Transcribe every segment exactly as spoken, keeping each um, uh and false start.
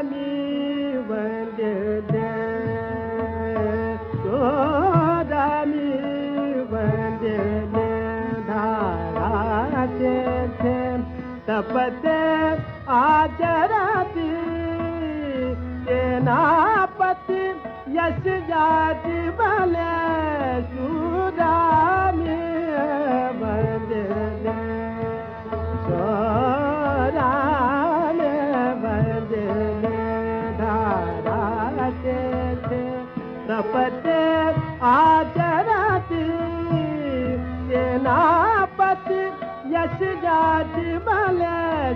वंदे यशोदानी वंदे धाराचे तपते आचरती सेनापति यश जाति बले सुदामी वंदे यशोदानी वंदे धाराचे तपते आचरती सेनापति यश जाति बले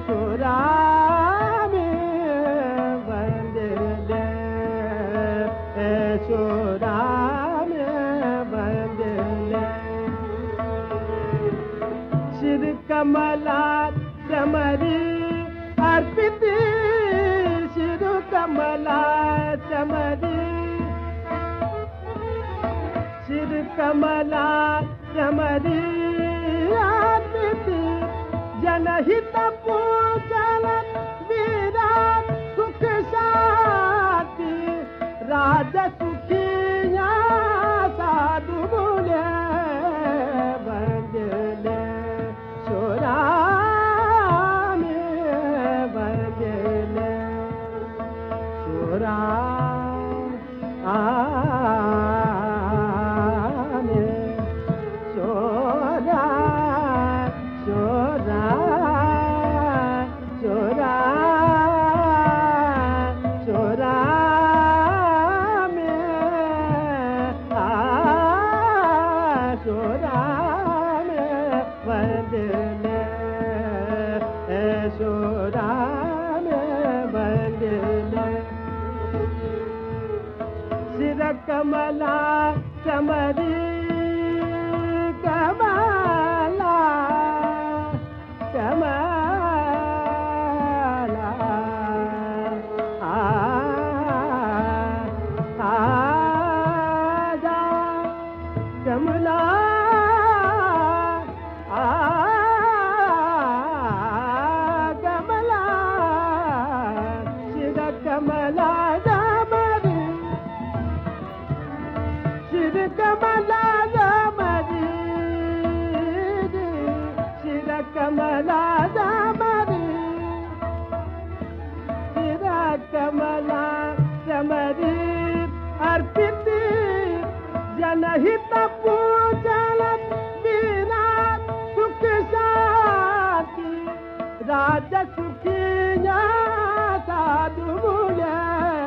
सुदामी वंदे यशोदानी वंदे श्री कमला चमरी अर्पित श्री कमला चमरी श्री कमला चमरी अर्पित जनहित पूजन विराट सुख शांति राज सुखिया साधु बोले वंदे यशोदानी वंदे यशोदानी यशोदा यशोदा यशोदा यशोदा वंदे यशोदानी वंदे श्री कमला चमरी कमला कमला आ आजा कमला कमला जमरी श्री कमला जमरी श्री कमला जमरी श्री कमला जमरी अर्पित जनहित पूजन विराट सुख शांति राज सुखिया साधु बोले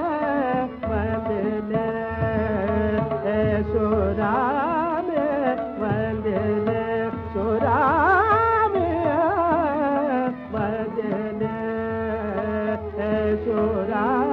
वंदे यशोदानी वंदे यशोदानी वंदे यशोदानी